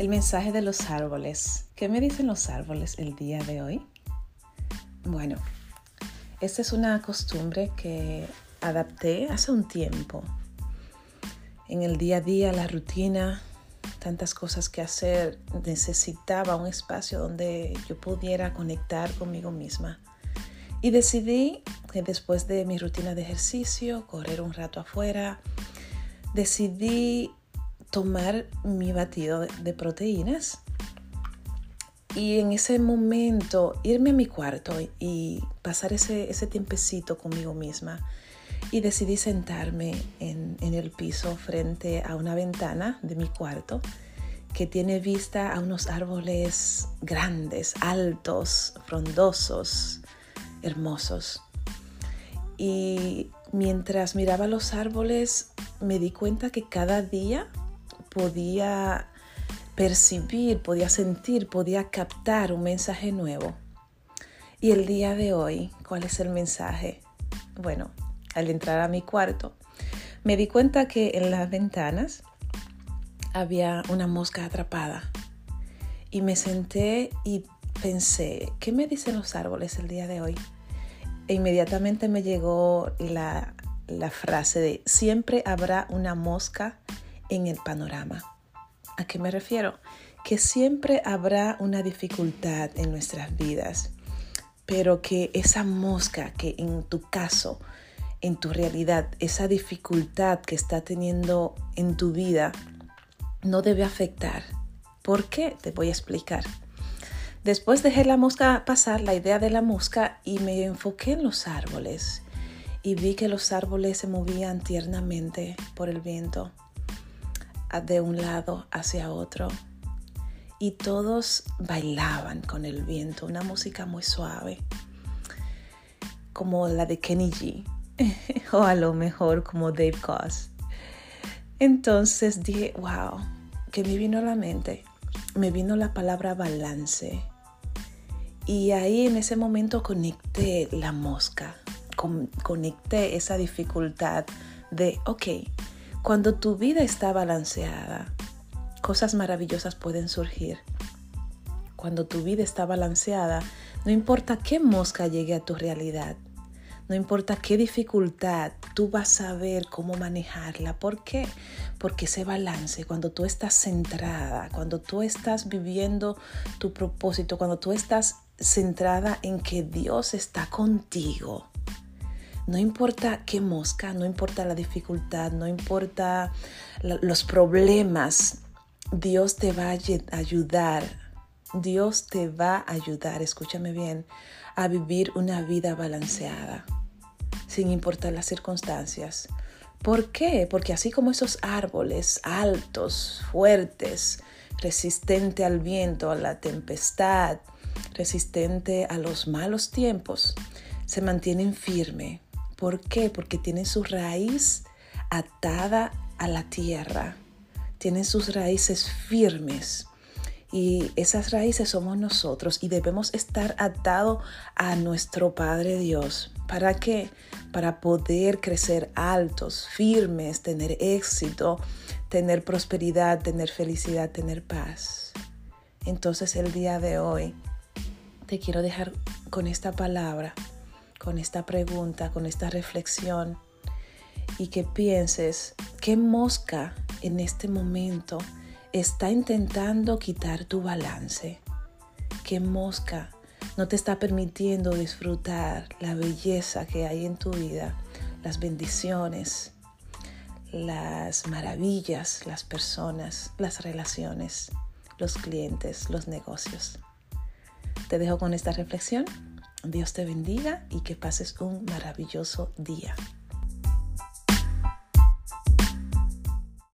El mensaje de los árboles. ¿Qué me dicen los árboles el día de hoy? Bueno, esta es una costumbre que adapté hace un tiempo. En el día a día, la rutina, tantas cosas que hacer, necesitaba un espacio donde yo pudiera conectar conmigo misma. Y decidí que después de mi rutina de ejercicio, correr un rato afuera, decidí tomar mi batido de proteínas y en ese momento irme a mi cuarto y pasar ese tiempecito conmigo misma. Y decidí sentarme en el piso frente a una ventana de mi cuarto que tiene vista a unos árboles grandes, altos, frondosos, hermosos. Y mientras miraba los árboles me di cuenta que cada día podía percibir, podía sentir, podía captar un mensaje nuevo. Y el día de hoy, ¿cuál es el mensaje? Bueno, al entrar a mi cuarto, me di cuenta que en las ventanas había una mosca atrapada. Y me senté y pensé, ¿qué me dicen los árboles el día de hoy? E inmediatamente me llegó la frase de siempre habrá una mosca en el panorama. ¿A qué me refiero? Que siempre habrá una dificultad en nuestras vidas, pero que esa mosca que en tu caso, en tu realidad, esa dificultad que está teniendo en tu vida no debe afectar. ¿Por qué? Te voy a explicar. Después dejé la mosca pasar, la idea de la mosca, y me enfoqué en los árboles y vi que los árboles se movían tiernamente por el viento de un lado hacia otro y todos bailaban con el viento, una música muy suave como la de Kenny G o a lo mejor como Dave Koz. Entonces dije, wow, ¿qué me vino a la mente? Me vino la palabra balance y ahí en ese momento conecté la mosca, conecté esa dificultad de cuando tu vida está balanceada, cosas maravillosas pueden surgir. Cuando tu vida está balanceada, no importa qué mosca llegue a tu realidad, no importa qué dificultad, tú vas a saber cómo manejarla. ¿Por qué? Porque ese balance, cuando tú estás centrada, cuando tú estás viviendo tu propósito, cuando tú estás centrada en que Dios está contigo, no importa qué mosca, no importa la dificultad, no importa los problemas, Dios te va a ayudar. Dios te va a ayudar, escúchame bien, a vivir una vida balanceada, sin importar las circunstancias. ¿Por qué? Porque así como esos árboles altos, fuertes, resistentes al viento, a la tempestad, resistentes a los malos tiempos, se mantienen firmes. ¿Por qué? Porque tienen su raíz atada a la tierra, tienen sus raíces firmes y esas raíces somos nosotros y debemos estar atados a nuestro Padre Dios. ¿Para qué? Para poder crecer altos, firmes, tener éxito, tener prosperidad, tener felicidad, tener paz. Entonces el día de hoy te quiero dejar con esta palabra, con esta pregunta, con esta reflexión y que pienses qué mosca en este momento está intentando quitar tu balance. ¿Qué mosca no te está permitiendo disfrutar la belleza que hay en tu vida, las bendiciones, las maravillas, las personas, las relaciones, los clientes, los negocios? Te dejo con esta reflexión. Dios te bendiga y que pases un maravilloso día.